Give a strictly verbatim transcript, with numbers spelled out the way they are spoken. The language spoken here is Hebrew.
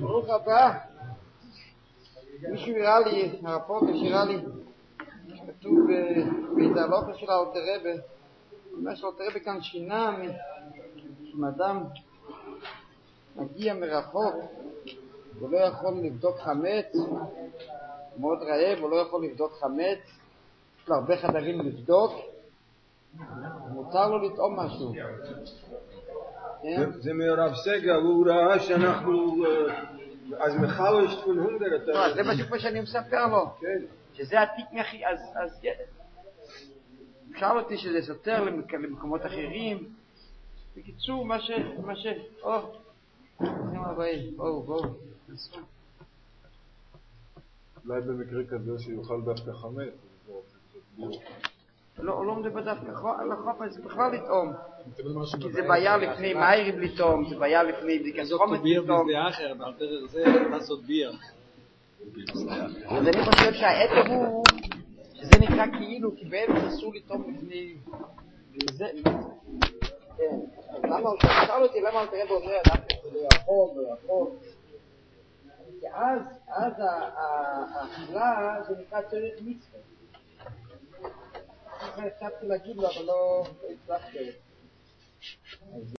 ברוך הבא. מישהו הראה לי, הרפורטר שהראה לי, כתוב בהתהלוכה של האלטר רבי, מה שהאלטר רבי כאן שינה, אם אדם מגיע מרחוק, הוא לא יכול לבדוק חמץ, הוא מאוד רעב, הוא לא יכול לבדוק חמץ, יש לו הרבה חדרים לבדוק, מותר לו לטעום משהו. זה מהרב סגל, הוא ראה שאנחנו אז מחלש פון הונדרת. זה בדיוק מה שאני מספר לו, שזה התיק הכי, אז שאל אותי שזה סותר למקומות אחרים. בקיצור, מה ש... מה ש... או, בואו, בואו. אולי במקרה כזה שיוכל דווקא חמץ. לא, הוא לא מדבר דווקא לחוף, זה בכלל לטעום. כי זה בעיה לפני מהירים לטעום, זה בעיה לפני בדיקת חומץ לטעום. זה אחר, באלתר זה לעשות ביר. אז אני חושב שהעתר הוא, שזה נקרא כאילו, כי בעצם אסור לטעום לפני... זה... כן, אז למה הוא שאל אותי, למה אתה רב אומר, דווקא זה לא יכול, לא יכול. כי אז, אז האכילה זה נקרא צריך מצווה. אני חשבתי להגיד לו, אבל לא הצלחתי.